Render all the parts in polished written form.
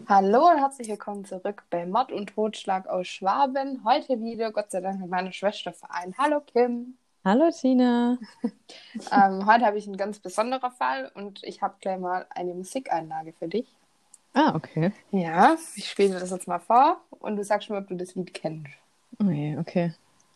Hallo und herzlich willkommen zurück bei Mord und Totschlag aus Schwaben. Heute wieder, Gott sei Dank, mit meiner Schwester vereint. Hallo Kim. Hallo Tina. Heute habe ich einen ganz besonderen Fall und ich habe gleich mal eine Musikeinlage für dich. Ah, okay. Ja, ich spiele das jetzt mal vor und du sagst mir, ob du das Lied kennst. Oh je, okay.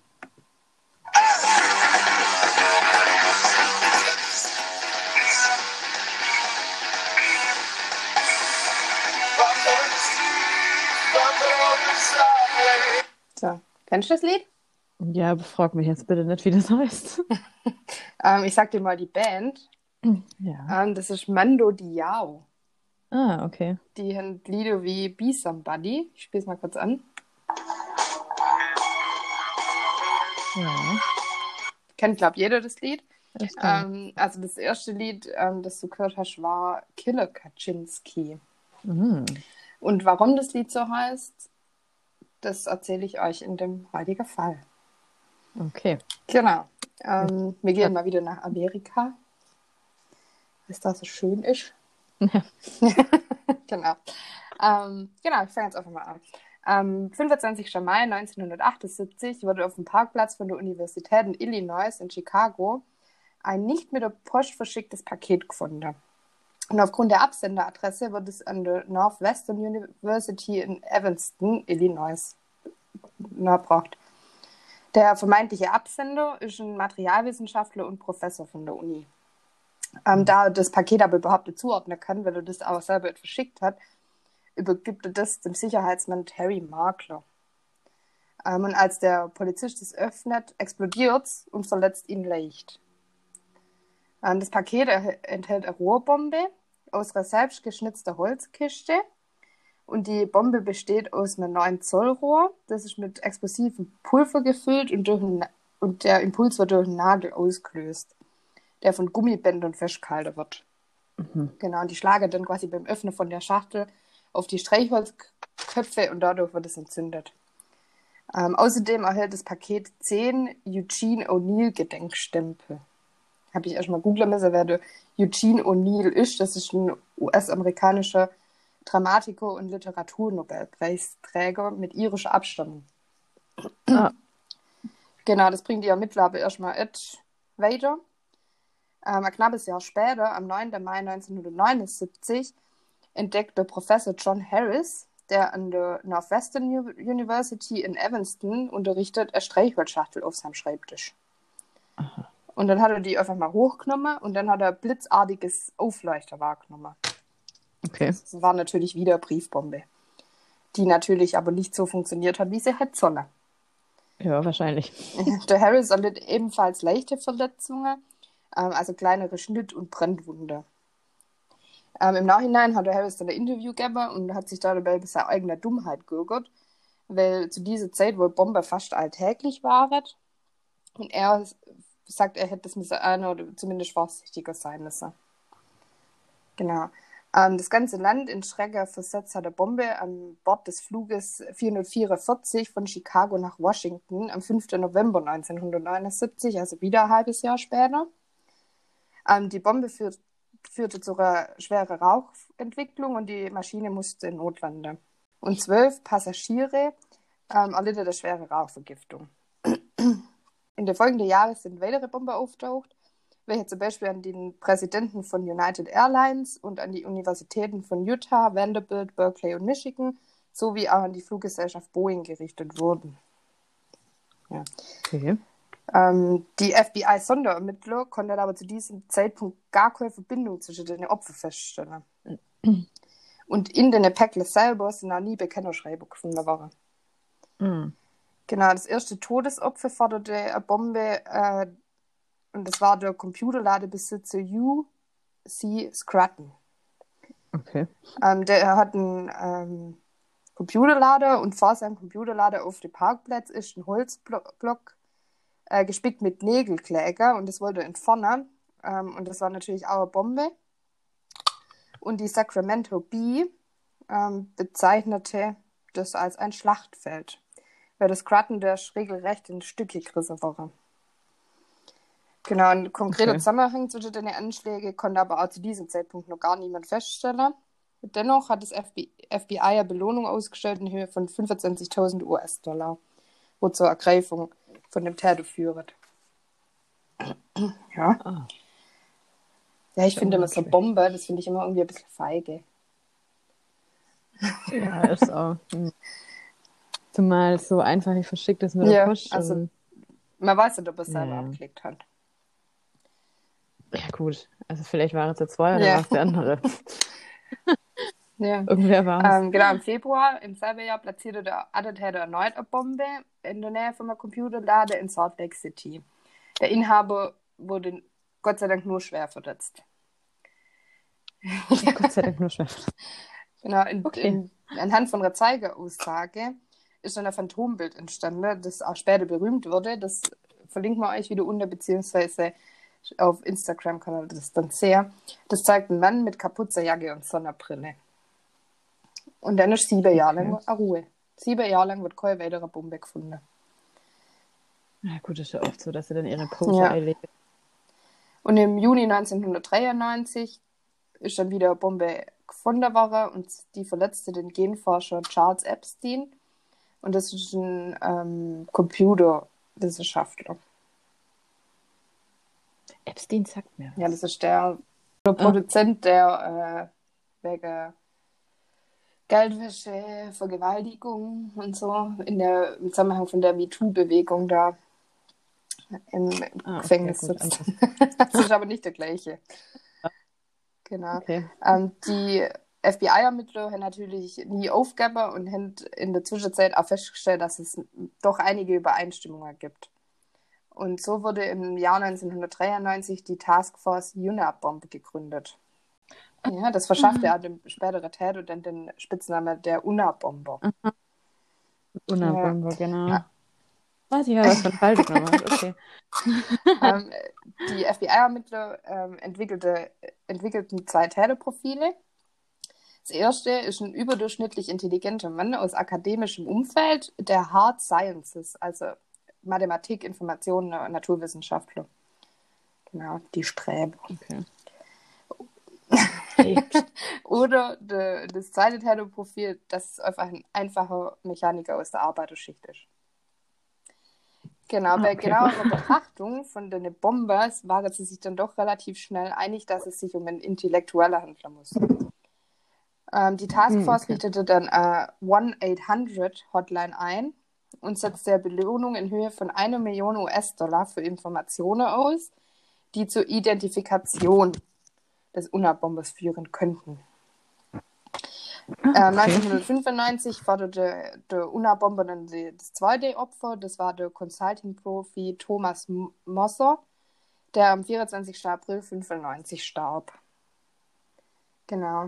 So, kennst du das Lied? Ja, befrag mich jetzt bitte nicht, wie das heißt. Ich sag dir mal die Band. Ja. Das ist Mando Diao. Ah, okay. Die haben Lieder wie Be Somebody. Ich spiele es mal kurz an. Ja, Kennt, glaube jeder das Lied. das kenne ich. Also das erste Lied, das du gehört hast, war Killer Kaczynski. Mhm. Und warum das Lied so heißt, das erzähle ich euch in dem heutigen Fall. Okay. Genau. Ja. Wir gehen mal wieder nach Amerika, weil es da so schön ist. Ja. Genau. Genau, ich fange jetzt einfach mal an. Am 25. Mai 1978 wurde auf dem Parkplatz von der Universität in Illinois in Chicago ein nicht mit der Post verschicktes Paket gefunden. Und aufgrund der Absenderadresse wird es an der Northwestern University in Evanston, Illinois, nachgebracht. Der vermeintliche Absender ist ein Materialwissenschaftler und Professor von der Uni. Da er das Paket aber überhaupt nicht zuordnen kann, weil er das auch selber nicht verschickt hat, übergibt er das dem Sicherheitsmann Terry Markler. Und als der Polizist es öffnet, explodiert es und verletzt ihn leicht. Das Paket enthält eine Rohrbombe aus einer selbstgeschnitzten Holzkiste und die Bombe besteht aus einem 9 Zoll Rohr. Das ist mit explosivem Pulver gefüllt und der Impuls wird durch einen Nagel ausgelöst, der von Gummibändern festgehalten wird. Mhm. Genau, und die schlagen dann quasi beim Öffnen von der Schachtel auf die Streichholzköpfe und dadurch wird es entzündet. Außerdem erhält das Paket 10 Eugene O'Neill Gedenkstempel. Habe ich erstmal googeln müssen, wer der Eugene O'Neill ist. Das ist ein US-amerikanischer Dramatiker und Literaturnobelpreisträger mit irischer Abstammung. Ah, Genau, das bringt die Ermittler aber erstmal weiter. Ein knappes Jahr später, am 9. Mai 1979, entdeckte Professor John Harris, der an der Northwestern University in Evanston unterrichtet, eine Streichholzschachtel auf seinem Schreibtisch. aha. Und dann hat er die einfach mal hochgenommen und dann hat er blitzartiges Aufleuchter wahrgenommen. Okay. Das war natürlich wieder Briefbombe, die natürlich aber nicht so funktioniert hat, wie sie hätte sollen. Ja, wahrscheinlich. Der Harris erlitt ebenfalls leichte Verletzungen, also kleinere Schnitt- und Brandwunde. Im Nachhinein hat der Harris dann ein Interview gegeben und hat sich dabei über seine eigene Dummheit geärgert, weil zu dieser Zeit wohl Bomber fast alltäglich waren. Und er sagt, er hätte das müssen einer oder zumindest vorsichtiger sein müssen. Genau. Das ganze Land in Schrecken versetzt hat eine Bombe an Bord des Fluges 444 von Chicago nach Washington am 5. November 1979, also wieder ein halbes Jahr später. Die Bombe führte zu einer schweren Rauchentwicklung und die Maschine musste in Not landen. Und 12 Passagiere erlitten eine schwere Rauchvergiftung. In den folgenden Jahren sind weitere Bomben auftaucht, welche zum Beispiel an den Präsidenten von United Airlines und an die Universitäten von Utah, Vanderbilt, Berkeley und Michigan sowie auch an die Fluggesellschaft Boeing gerichtet wurden. Ja. Okay. Die FBI-Sonderermittler konnten aber zu diesem Zeitpunkt gar keine Verbindung zwischen den Opfern feststellen. Und in den Päckchen selber sind auch nie Bekennerschreiber gefunden worden. Mhm. Genau, das erste Todesopfer forderte eine Bombe, und das war der Computerladebesitzer Hugh C. Scruton. Okay. Der hat einen Computerlader und vor seinem Computerlader auf dem Parkplatz ist ein Holzblock gespickt mit Nägelkläger und das wollte er entfernen. Und das war natürlich auch eine Bombe. Und die Sacramento Bee bezeichnete das als ein Schlachtfeld, weil das Scruton der regelrecht in Stücke gerissen war. Genau, ein konkreter Okay. Zusammenhang zwischen den Anschlägen konnte aber auch zu diesem Zeitpunkt noch gar niemand feststellen. Dennoch hat das FBI eine Belohnung ausgestellt in Höhe von 25.000 US-Dollar, wo zur Ergreifung von dem Täter führt. Ja. Ah, Ja, ich ja finde immer so unmöglich. Bombe, das finde ich immer irgendwie ein bisschen feige. Ja, ist auch. Zumal es so einfach nicht verschickt ist mit der Ja, Post. also Und, man weiß nicht, ob er es selber ja. abgelegt hat. Ja, gut. Also vielleicht war es der zwei oder Ja. war es der andere. Ja. Irgendwer war es. Genau, im Februar im selben Jahr platzierte der Attentäter erneut eine Bombe in der Nähe von einem Computerladen in Salt Lake City. Der Inhaber wurde Gott sei Dank nur schwer verletzt. Gott sei Dank nur schwer. Genau, Okay. anhand von einer Zeugeaussage ist dann ein Phantombild entstanden, das auch später berühmt wurde. Das verlinken wir euch wieder unten, beziehungsweise auf Instagram kann man das dann sehen. Das zeigt einen Mann mit Kapuze, Jacke und Sonnenbrille. Und dann ist 7 Jahre lang Ruhe. 7 Jahre lang wird keine weitere Bombe gefunden. Ja, gut, ist ja oft so, dass sie dann ihre Pose Ja. einlegen. Und im Juni 1993 ist dann wieder eine Bombe gefunden worden und die verletzte den Genforscher Charles Epstein. Und das ist ein Computerwissenschaftler. Epstein sagt mir was. Ja, das ist der Produzent, der wegen Geldwäsche, Vergewaltigung und so im Zusammenhang von der MeToo-Bewegung da im Gefängnis okay, sitzt. Das ist aber nicht der gleiche. Genau. Okay. Die FBI-Ermittler haben natürlich nie aufgegeben und haben in der Zwischenzeit auch festgestellt, dass es doch einige Übereinstimmungen gibt. Und so wurde im Jahr 1993 die Taskforce Unabomber gegründet. Ja, das verschaffte auch dem späteren Täter dann den Spitznamen der Unabomber. Unabomber, genau. Weiß ich ja, was für ein Fall gemacht. Okay. Die FBI-Ermittler entwickelten 2 Täterprofile. Das erste ist ein überdurchschnittlich intelligenter Mann aus akademischem Umfeld, der Hard Sciences, also Mathematik, Informationen und Naturwissenschaftler. Genau, die Sträber. Okay. Oder das zweite Täterprofil, das ist einfach ein einfacher Mechaniker aus der Arbeiterschicht ist. Genau, bei genauerer Betrachtung von den Bombers waren sie sich dann doch relativ schnell einig, dass es sich um einen Intellektueller handeln muss. Die Taskforce richtete dann 1-800-Hotline ein und setzte der Belohnung in Höhe von 1 Million US-Dollar für Informationen aus, die zur Identifikation des Unabbombers führen könnten. 1995 forderte der Unabomber dann das zweite Opfer, das war der Consulting-Profi Thomas Mosser, der am 24. April 1995 starb. Genau.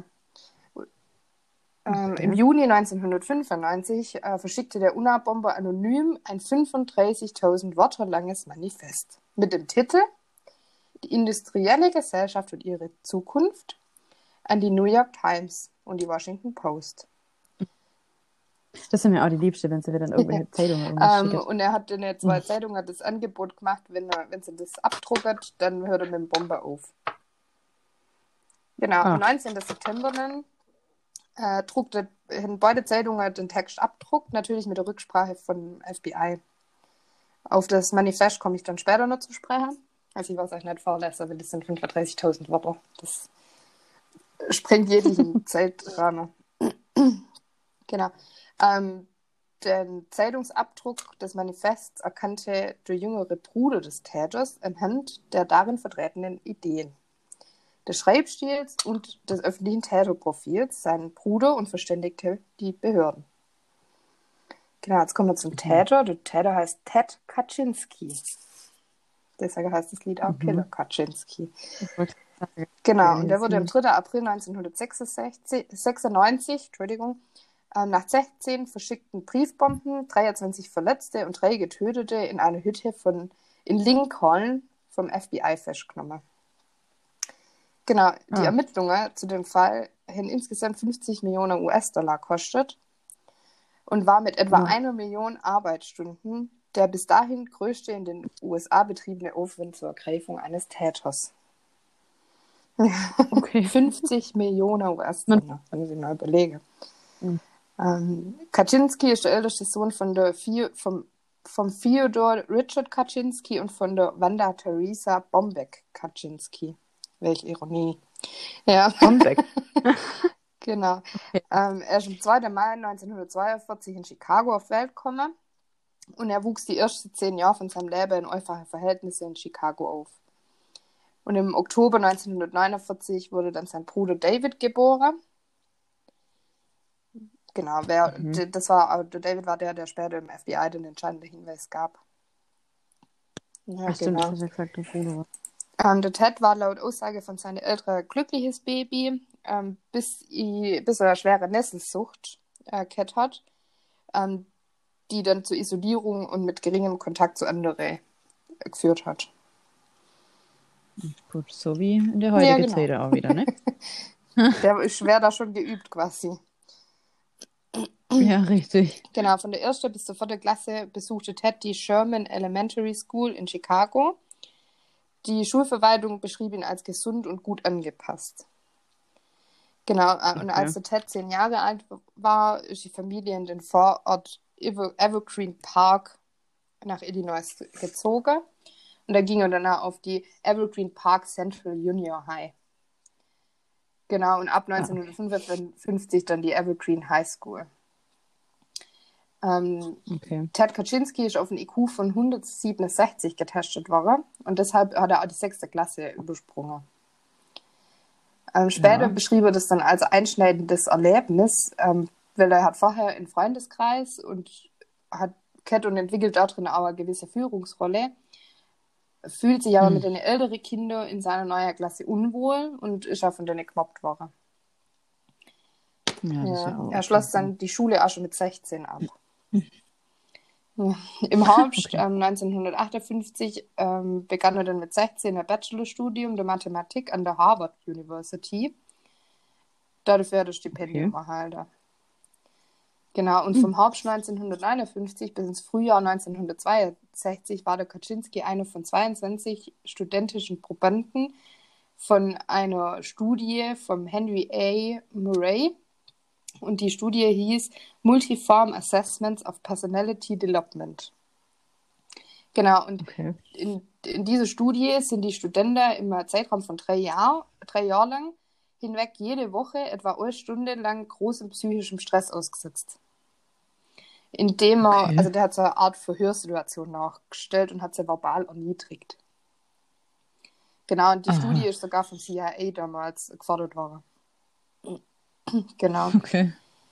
Im Juni 1995 verschickte der Unabomber anonym ein 35.000 Wörter langes Manifest mit dem Titel Die industrielle Gesellschaft und ihre Zukunft an die New York Times und die Washington Post. Das sind mir auch die Liebste, wenn sie wieder in irgendwelche Zeitungen schicken. Und er hat in den 2 Zeitungen das Angebot gemacht, wenn sie das abdruckt, dann hört er mit dem Bomber auf. Genau, am 19. September dann druckte in beide Zeitungen den Text abdruckt, natürlich mit der Rücksprache von FBI. Auf das Manifest komme ich dann später noch zu sprechen. Also ich weiß euch nicht vorlesen, weil das sind 35.000 Wörter. Das sprengt jeglichen Zeitrahmen. Genau. Den Zeitungsabdruck des Manifests erkannte der jüngere Bruder des Täters anhand der darin vertretenen Ideen, des Schreibstils und des öffentlichen Täterprofils seinen Bruder und verständigte die Behörden. Genau, jetzt kommen wir zum Täter. Der Täter heißt Ted Kaczynski. Deshalb heißt das Lied auch Killer Kaczynski. Genau, und der wurde am 3. April 1996, nach 16 verschickten Briefbomben, 23 Verletzte und 3 Getötete in einer Hütte in Lincoln vom FBI festgenommen. Genau, die Ermittlungen zu dem Fall haben insgesamt 50 Millionen US-Dollar gekostet und war mit etwa 1 Million Arbeitsstunden der bis dahin größte in den USA betriebene Aufwand zur Ergreifung eines Täters. Okay. 50 Millionen US-Dollar, wenn ich mal überlege. Mhm. Kaczynski ist der älteste Sohn vom Fyodor Richard Kaczynski und von der Wanda Theresa Bombeck-Kaczynski. Welche Ironie. Ja, Bombeck. genau. Okay. Er ist am 2. Mai 1942 in Chicago auf die Welt gekommen und er wuchs die ersten 10 Jahre von seinem Leben in einfachen Verhältnissen in Chicago auf. Und im Oktober 1949 wurde dann sein Bruder David geboren. Genau, der David war der später im FBI den entscheidenden Hinweis gab. Ja, Ach stimmt, genau. das hast du ja gesagt, der Bruder war. Der Ted war laut Aussage von seinen Eltern ein glückliches Baby, bis er eine schwere Nesselsucht gehabt hat, die dann zur Isolierung und mit geringem Kontakt zu anderen geführt hat. Gut, so wie in der heutigen genau. Zeit auch wieder, ne? Der ist schwer da schon geübt quasi. Ja, richtig. Genau, von der 1. bis zur 4. Klasse besuchte Ted die Sherman Elementary School in Chicago. Die Schulverwaltung beschrieb ihn als gesund und gut angepasst. Genau, und als der Ted 10 Jahre alt war, ist die Familie in den Vorort Evergreen Park nach Illinois gezogen. Und da ging er danach auf die Evergreen Park Central Junior High. Genau, und ab 1955 dann die Evergreen High School. Okay. Ted Kaczynski ist auf einen IQ von 167 getestet worden und deshalb hat er auch die 6. Klasse übersprungen. Später beschrieb er das dann als einschneidendes Erlebnis, weil er hat vorher einen Freundeskreis und hat und entwickelt darin auch eine gewisse Führungsrolle, fühlt sich aber mit den älteren Kindern in seiner neuen Klasse unwohl und ist auch von denen gemobbt worden. Ja, das ist ja auch er schloss dann die Schule auch schon mit 16 ab. Im Herbst 1958 begann er dann mit 16 ein Bachelorstudium der Mathematik an der Harvard University. Dafür hat er Stipendium erhalten. Genau, und vom Herbst 1959 bis ins Frühjahr 1962 war der Kaczynski einer von 22 studentischen Probanden von einer Studie vom Henry A. Murray. Und die Studie hieß Multiform Assessments of Personality Development. Genau, und in dieser Studie sind die Studenten im Zeitraum von 3 Jahren lang hinweg jede Woche etwa 1 Stunde lang großem psychischem Stress ausgesetzt. Indem er, also der hat so eine Art Verhörsituation nachgestellt und hat sie verbal erniedrigt. Genau, und die Studie ist sogar vom CIA damals gefordert worden. Genau. Okay.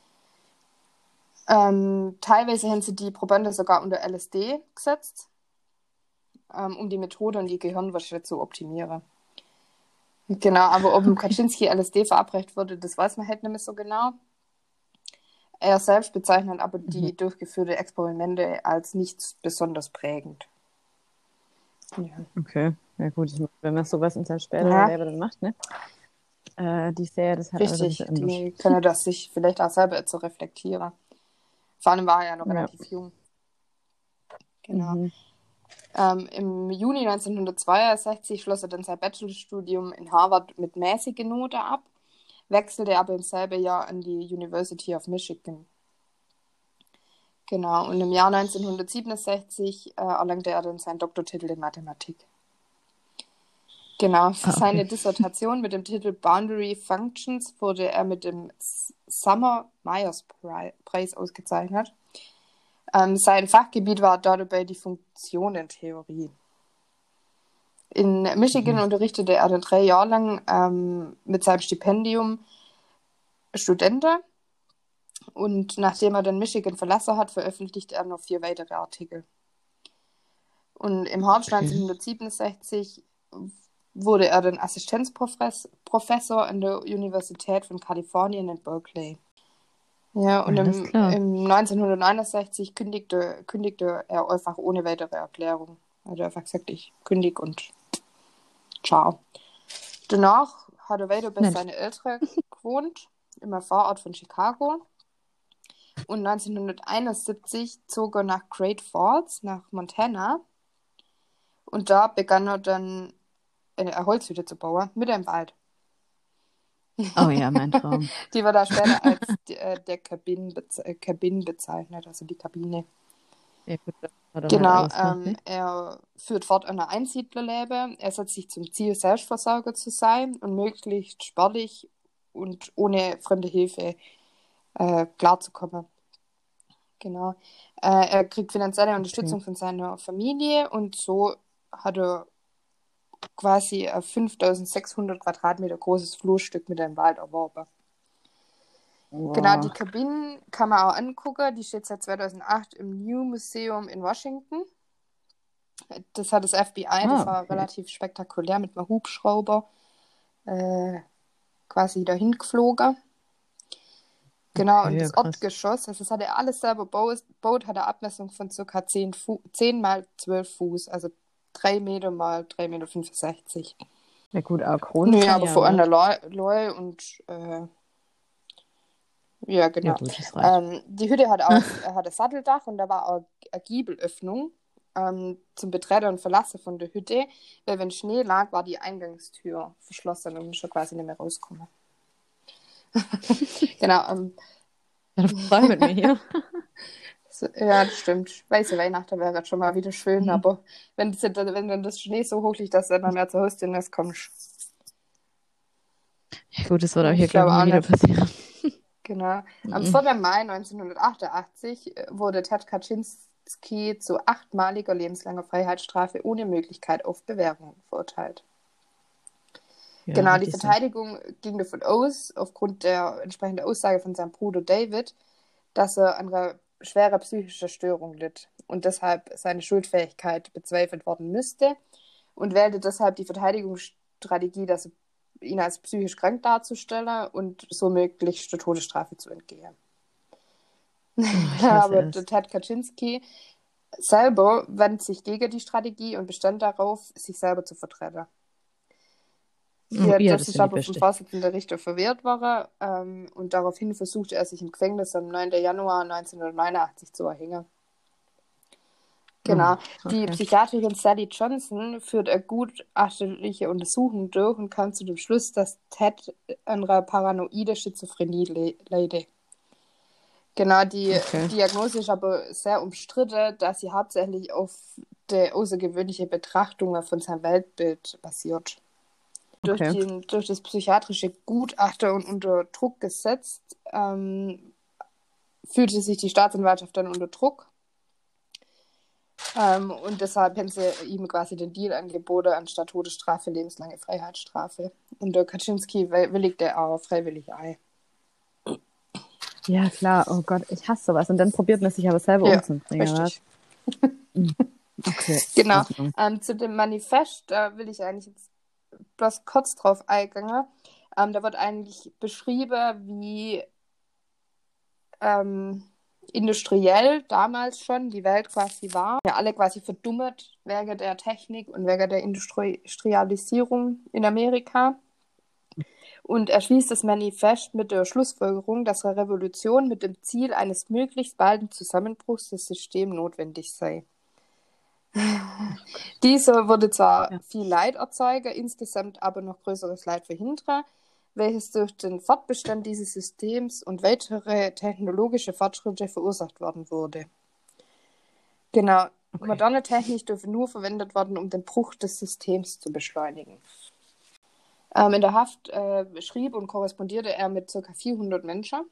Teilweise haben sie die Probanden sogar unter LSD gesetzt, um die Methode und die Gehirnwäsche zu optimieren. Genau, aber ob Kaczynski LSD verabreicht wurde, das weiß man halt nicht mehr so genau. Er selbst bezeichnet aber die durchgeführten Experimente als nicht besonders prägend. Ja. Okay, ja gut, wenn man sowas in seinem späteren Leben dann macht, ne? Die Serie, das hat richtig, die können das sich vielleicht auch selber zu reflektieren. Vor allem war er ja noch relativ jung. Genau. Im Juni 1962 schloss er dann sein Bachelorstudium in Harvard mit mäßigen Noten ab, wechselte aber im selben Jahr an die University of Michigan. Genau, und im Jahr 1967 erlangte er dann seinen Doktortitel in Mathematik. Genau, für seine Dissertation mit dem Titel Boundary Functions wurde er mit dem Summer-Myers-Preis ausgezeichnet. Sein Fachgebiet war dabei die Funktionentheorie. In Michigan unterrichtete er dann 3 Jahre lang mit seinem Stipendium Studenten. Und nachdem er dann Michigan verlassen hat, veröffentlichte er noch 4 weitere Artikel. Und im Herbst 1967 wurde er dann Assistenzprofessor an der Universität von Kalifornien in Berkeley. Ja, und im 1969 kündigte er einfach ohne weitere Erklärung. Er hat einfach gesagt, ich kündige und ciao. Danach hat er weiter bei seinen Eltern gewohnt, im Vorort von Chicago. Und 1971 zog er nach Great Falls, nach Montana. Und da begann er dann eine Holzhütte zu bauen, mitten im Wald. Oh ja, mein Traum. Die wird da später als der Cabin bezeichnet, also die Kabine. Ja, gut, das war dann halt Genau, alles noch, ne? er führt fort ein Einsiedlerleben. Er setzt sich zum Ziel, Selbstversorger zu sein und möglichst sportlich und ohne fremde Hilfe klarzukommen. Genau. Er kriegt finanzielle Okay. Unterstützung von seiner Familie und so hat er quasi ein 5600 Quadratmeter großes Flurstück mit einem Wald erworben. Genau, die Wow. Kabine kann man auch angucken. Die steht seit 2008 im New Museum in Washington. Das hat das FBI, das war Okay. relativ spektakulär mit einem Hubschrauber äh, quasi dahin geflogen. Genau, Okay, und ja, das krass. Erdgeschoss, also das hat er alles selber gebaut, hat eine Abmessung von ca. 10 mal 12 Fuß, also 3 Meter mal 3,65 Meter 65. Ja gut, aber groß ist Nö, dann aber ja, vor oder? einer Leu und ja, Ja genau. gut, das reicht. Die Hütte hat ein Satteldach und da war auch eine Giebelöffnung zum Betreten und Verlassen von der Hütte, weil wenn Schnee lag, war die Eingangstür verschlossen und schon quasi nicht mehr rauskommen. Genau. Ja, frei mit mir hier. Ja, das stimmt. Weiße Weihnachten wäre jetzt schon mal wieder schön, Mhm. aber wenn dann das Schnee so hoch liegt, dass du dann mehr zur Haustür kommst. Ja gut, das wird auch hier, Ich glaube glaube ich, nie auch wieder nicht. passieren. Genau. Am Mhm. 4. Mai 1988 wurde Ted Kaczynski zu 8-maliger lebenslanger Freiheitsstrafe ohne Möglichkeit auf Bewährung verurteilt. Ja, Genau, die richtig so. Verteidigung ging davon aus, aufgrund der entsprechenden Aussage von seinem Bruder David, dass er an einer schwerer psychischer Störung litt und deshalb seine Schuldfähigkeit bezweifelt worden müsste und wählte deshalb die Verteidigungsstrategie, dass er ihn als psychisch krank darzustellen und so möglichst der Todesstrafe zu entgehen. Oh, ich hasse Aber der es. Ted Kaczynski selber wendet sich gegen die Strategie und bestand darauf, sich selber zu vertreten. Oh, Hier, ja, das das ist finde ich aber vom beste. Vorsitzenden der Richter verwehrt worden und daraufhin versuchte er sich im Gefängnis am 9. Januar 1989 zu erhängen. Oh, Genau. Die okay. Psychiaterin Sally Johnson führt eine gutachterliche Untersuchung durch und kam zu dem Schluss, dass Ted an einer paranoide Schizophrenie leide. Genau, die Okay. Diagnose ist aber sehr umstritten, da sie hauptsächlich auf der außergewöhnlichen Betrachtungen von seinem Weltbild basiert. Okay. Durch das psychiatrische Gutachten und unter Druck gesetzt, fühlte sich die Staatsanwaltschaft dann unter Druck. Und deshalb haben sie ihm quasi den Deal angeboten, anstatt Todesstrafe, lebenslange Freiheitsstrafe. Und der Kaczynski willigte auch freiwillig ein. Ja, klar. Oh Gott, ich hasse sowas. Und dann probiert man sich aber selber Ja, umzubringen, was? richtig. Mhm. Okay, in Genau. Ordnung. Zu dem Manifest, da will ich eigentlich jetzt bloß kurz drauf eingehen. Da wird eigentlich beschrieben, wie industriell damals schon die Welt quasi war. Ja, alle quasi verdummt wegen der Technik und wegen der Industrialisierung in Amerika. Und er schließt das Manifest mit der Schlussfolgerung, dass eine Revolution mit dem Ziel eines möglichst balden Zusammenbruchs des Systems notwendig sei. Dieser würde zwar Ja. viel Leid erzeugen, insgesamt aber noch größeres Leid verhindern, welches durch den Fortbestand dieses Systems und weitere technologische Fortschritte verursacht worden würde. Genau, Okay. moderne Technik dürfe nur verwendet werden, um den Bruch des Systems zu beschleunigen. In der Haft schrieb und korrespondierte er mit ca. 400 Menschen,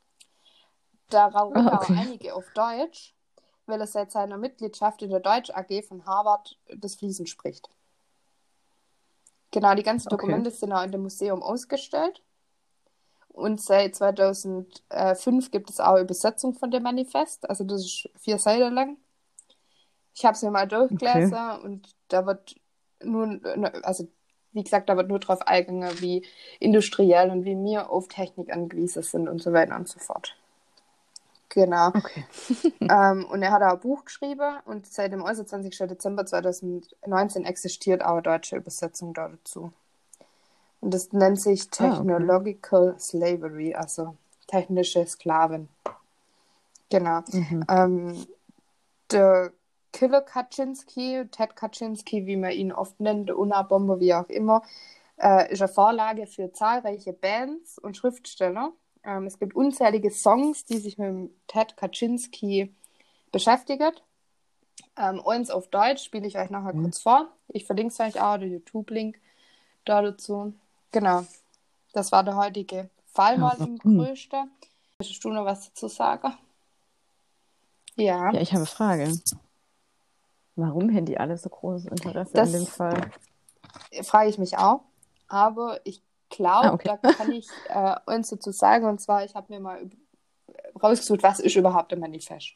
Ah, darunter auch okay. einige auf Deutsch, weil er seit seiner Mitgliedschaft in der Deutsch AG von Harvard das fließend spricht. Genau, die ganzen Okay. Dokumente sind auch in dem Museum ausgestellt. Und seit 2005 gibt es auch Übersetzung von dem Manifest. Also das ist 4 Seiten lang. Ich habe es mir mal Okay. durchgelesen und da wird nur, also wie gesagt, da wird nur drauf eingegangen, wie industriell und wie wir auf Technik angewiesen sind und so weiter und so fort. Genau. Okay. Und er hat auch ein Buch geschrieben und seit dem 21. Dezember 2019 existiert auch eine deutsche Übersetzung dazu. Und das nennt sich Ah, okay. Technological Slavery, also technische Sklaven. Genau. Mhm. Der Killer Kaczynski, Ted Kaczynski, wie man ihn oft nennt, der Unabomber, wie auch immer, ist eine Vorlage für zahlreiche Bands und Schriftsteller. Es gibt unzählige Songs, die sich mit dem Ted Kaczynski beschäftigen. Eins auf Deutsch spiele ich euch nachher kurz vor. Ich verlinke es euch auch, den YouTube-Link da dazu. Genau, das war der heutige Fall mal im Größten. Möchtest du noch was dazu sagen? Ja. Ja, ich habe eine Frage. Warum haben die alle so großes Interesse in dem Fall? Frage ich mich auch. Aber ich glaube, da kann ich uns dazu sagen. Und zwar, ich habe mir mal rausgesucht, was ist überhaupt ein Manifest.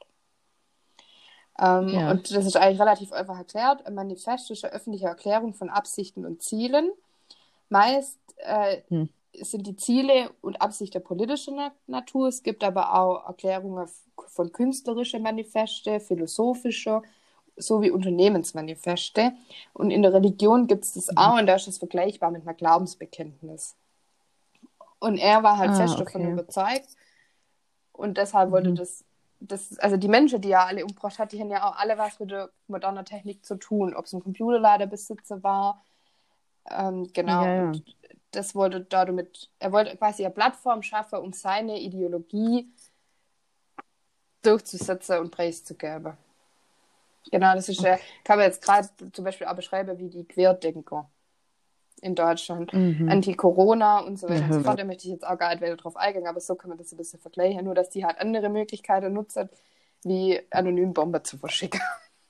Und das ist eigentlich relativ einfach erklärt. Ein Manifest ist eine öffentliche Erklärung von Absichten und Zielen. Meist sind die Ziele und Absichten politischer Natur. Es gibt aber auch Erklärungen von künstlerischen Manifeste, philosophischer sowie Unternehmensmanifeste. Und in der Religion gibt es das auch und da ist es vergleichbar mit einer Glaubensbekenntnis. Und er war halt fest davon überzeugt und deshalb wollte das, also die Menschen, die er alle umgebracht hat, die haben ja auch alle was mit der modernen Technik zu tun, ob es ein Computerladerbesitzer war. Genau. Ja. Und das wollte er wollte quasi eine Plattform schaffen, um seine Ideologie durchzusetzen und preiszugeben. Genau, das ist kann man jetzt gerade zum Beispiel auch beschreiben wie die Querdenker in Deutschland. Anti-Corona und so weiter und so fort. Da möchte ich jetzt auch gar nicht weiter drauf eingehen, aber so kann man das ein bisschen vergleichen. Nur, dass die halt andere Möglichkeiten nutzen, wie anonym Bomber zu verschicken.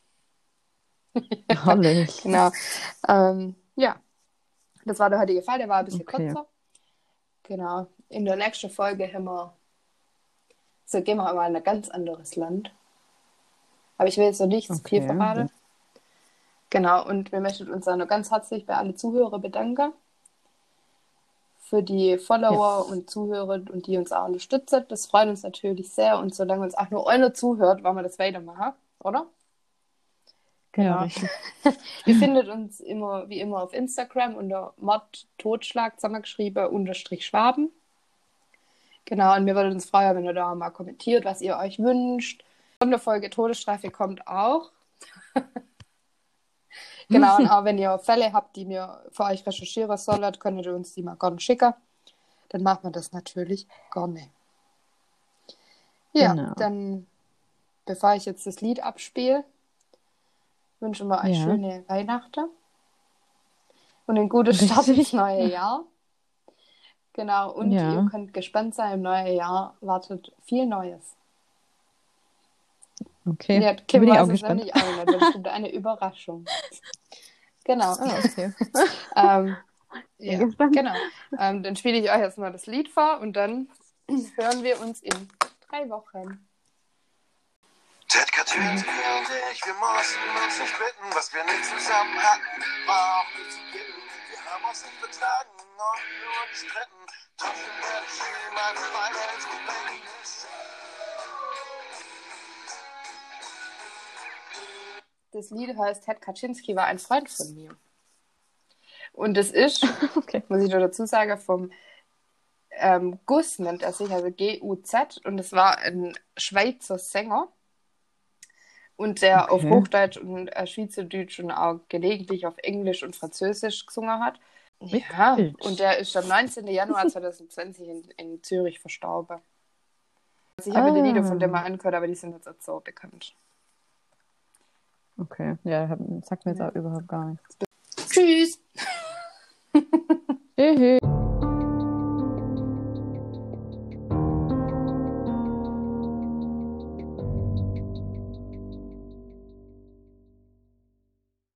Herrlich. Genau. Ja, das war der heutige Fall. Der war ein bisschen kürzer. Genau. In der nächsten Folge gehen wir mal in ein ganz anderes Land. Aber ich will jetzt noch nicht zu viel verraten. Genau, und wir möchten uns dann noch ganz herzlich bei allen Zuhörern bedanken. Für die Follower und Zuhörer und die uns auch unterstützen. Das freut uns natürlich sehr. Und solange uns auch nur einer zuhört, wollen wir das weitermachen, oder? Genau. Ja, Ihr findet uns wie immer auf Instagram unter mod_totschlag zusammengeschrieben _Schwaben. Genau, und wir würden uns freuen, wenn ihr da mal kommentiert, was ihr euch wünscht. Sonderfolge Todesstrafe kommt auch. Genau, und auch wenn ihr Fälle habt, die wir für euch recherchieren sollen, könnt ihr uns die mal gerne schicken. Dann machen wir das natürlich gerne. Ja, dann, bevor ich jetzt das Lied abspiele, wünschen wir euch schöne Weihnachten und einen guten Start ins neue Jahr. Genau, und ihr könnt gespannt sein, im neuen Jahr wartet viel Neues. Okay, ja, Kim weiß es nämlich auch nicht, das ist eine Überraschung. Genau. Okay. Ja, genau. Dann spiele ich euch jetzt mal das Lied vor und dann hören wir uns in 3 Wochen. Ted Kaczynski und ich, wir mussten uns nicht bitten, was wir nicht zusammen hatten, war auch nicht zu bitten. Wir haben uns nicht vertragen und nur gestritten. Trotzdem werde ich niemals weiter ins Gefängnis. Das Lied heißt Ted Kaczynski war ein Freund von mir. Und das ist, muss ich nur dazu sagen, vom Gus nennt er sich, also G-U-Z, und es war ein Schweizer Sänger. Und der auf Hochdeutsch und Schweizerdeutsch und auch gelegentlich auf Englisch und Französisch gesungen hat. Ja, und der ist am 19. Januar 2020 in Zürich verstorben. Also ich habe die Lieder von dem mal angehört, aber die sind jetzt nicht so bekannt. Okay, ja, sagt mir jetzt auch überhaupt gar nichts. Tschüss! Tschüss!